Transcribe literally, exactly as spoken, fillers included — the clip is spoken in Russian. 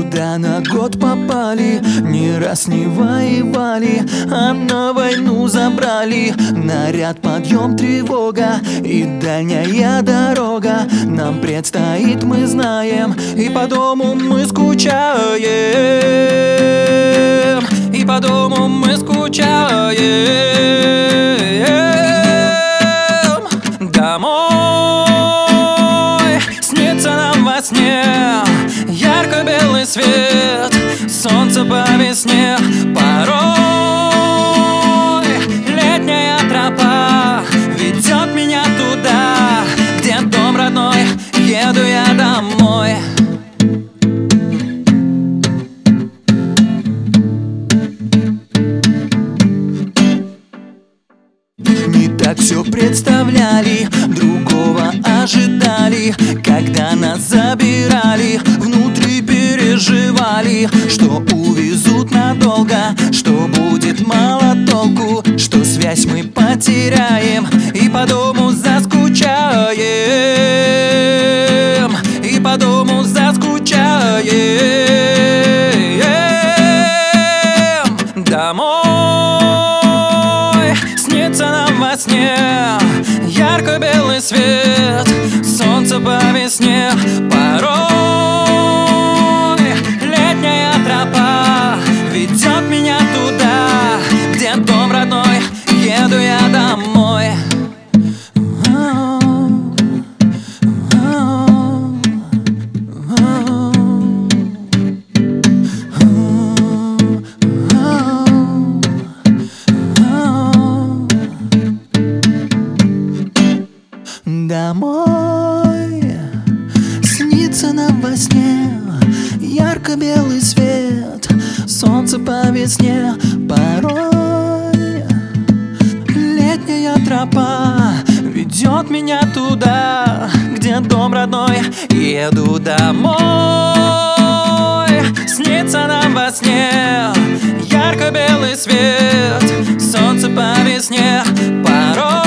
Куда на год попали, ни раз не воевали, а на войну забрали. Наряд, подъем, тревога и дальняя дорога. Нам предстоит, мы знаем, и по дому мы скучаем, и по дому мы скучаем. Домой снится нам во сне ярко-белый свет, солнце по весне. Порой летняя тропа ведет меня туда, где дом родной, еду я домой. Не так все представляли, другого ожидали. Когда нас забирали, внутри переживали, что увезут надолго, что будет мало толку, что связь мы потеряем и по дому заскучаем, и по дому заскучаем. Домой снится нам во сне ярко-белый свет, солнце по весне. Порой летняя тропа ведет меня туда, где дом родной, еду я домой. Домой снится нам во сне ярко-белый свет, солнце по весне. Порой летняя тропа ведет меня туда, где дом родной, еду домой. Снится нам во сне ярко-белый свет, солнце по весне. Порой